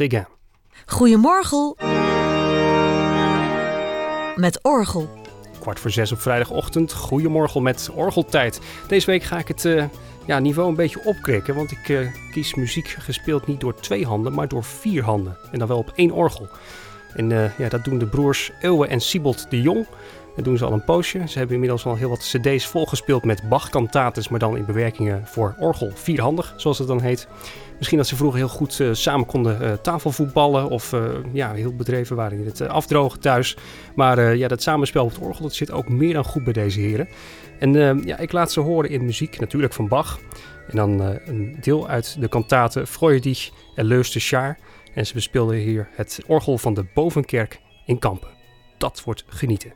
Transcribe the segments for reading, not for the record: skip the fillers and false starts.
Séguin. Goedemorgen met orgel. 5:45 op vrijdagochtend. Goedemorgen met orgeltijd. Deze week ga ik het niveau een beetje opkrikken. Want ik kies muziek gespeeld niet door 2 handen, maar door 4 handen. En dan wel op 1 orgel. En dat doen de broers Euwe en Siebold de Jong. Dat doen ze al een poosje. Ze hebben inmiddels al heel wat cd's volgespeeld met Bach-kantates, maar dan in bewerkingen voor orgel. Vierhandig, zoals het dan heet. Misschien dat ze vroeger heel goed samen konden tafelvoetballen of heel bedreven waren in het afdrogen thuis. Maar dat samenspel op het orgel, dat zit ook meer dan goed bij deze heren. En ik laat ze horen in muziek, natuurlijk van Bach. En dan een deel uit de kantate Freudig Erlöste Schar. En ze bespeelden hier het orgel van de Bovenkerk in Kampen. Dat wordt genieten.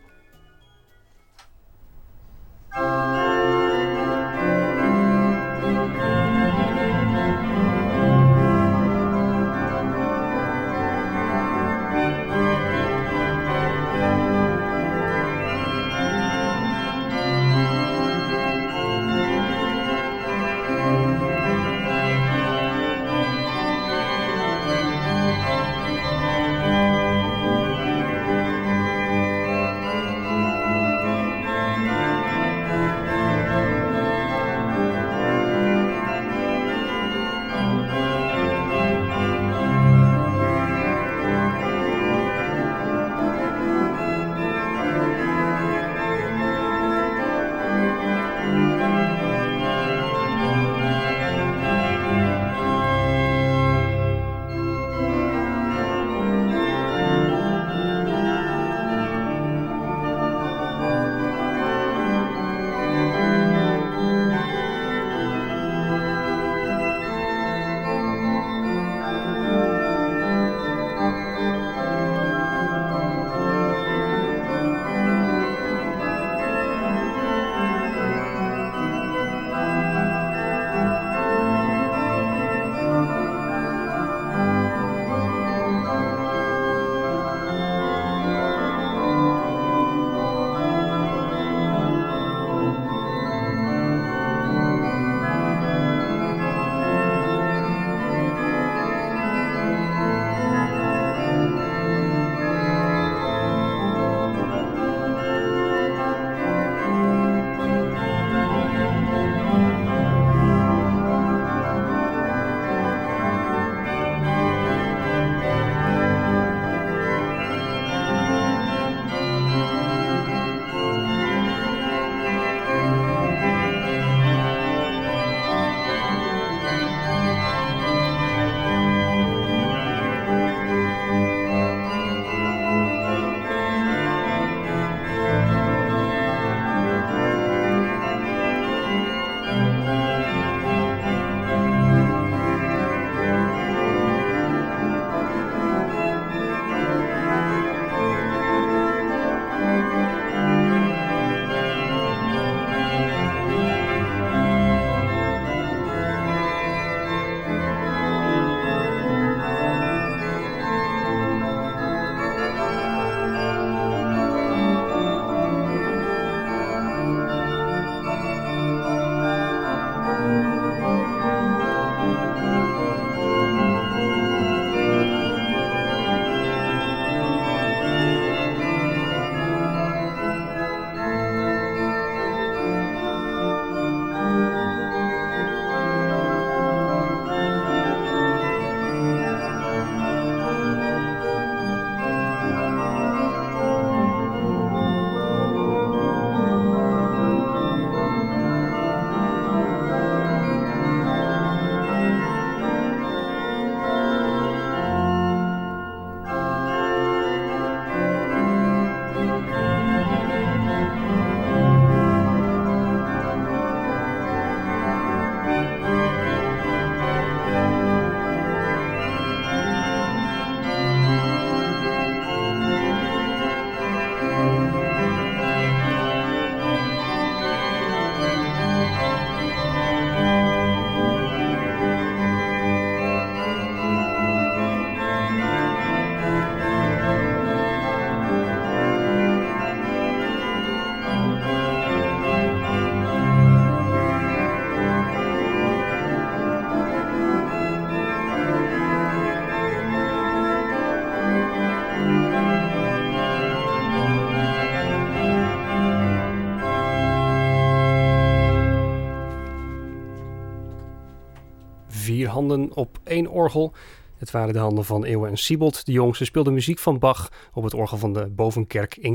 4 handen op 1 orgel. Het waren de handen van Eeuwen en Siebold de Jong. Ze speelden muziek van Bach op het orgel van de Bovenkerk in